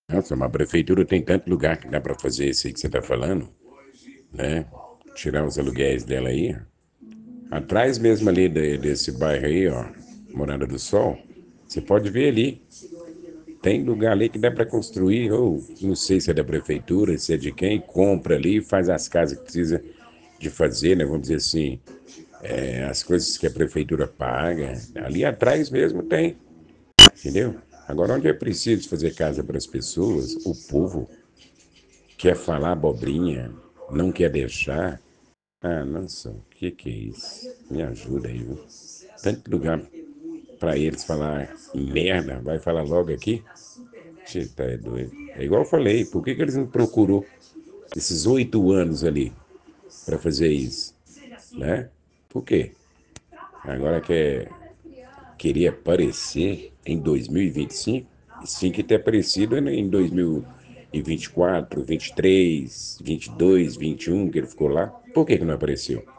Nossa, mas a prefeitura tem tanto lugar que dá para fazer isso aí que você está falando, né? Tirar os aluguéis dela aí. Atrás mesmo ali desse bairro aí, ó, Morada do Sol, você pode ver ali. Tem lugar ali que dá para construir, ou não sei se é da prefeitura, se é de quem, compra ali, faz as casas que precisa de fazer, né? Vamos dizer assim, as coisas que a prefeitura paga. Ali atrás mesmo tem, entendeu? Agora, onde é preciso fazer casa para as pessoas, o povo quer falar abobrinha, não quer deixar. Ah, nossa, o que é isso? Me ajuda aí, viu? Tanto lugar para eles falar merda, vai falar logo aqui? Você tá doido. É igual eu falei, por que eles não procurou esses 8 anos ali para fazer isso, né? Por quê? Agora queria aparecer em 2025, isso tinha que ter aparecido em 2024, 23, 22, 21, que ele ficou lá. Por que não apareceu?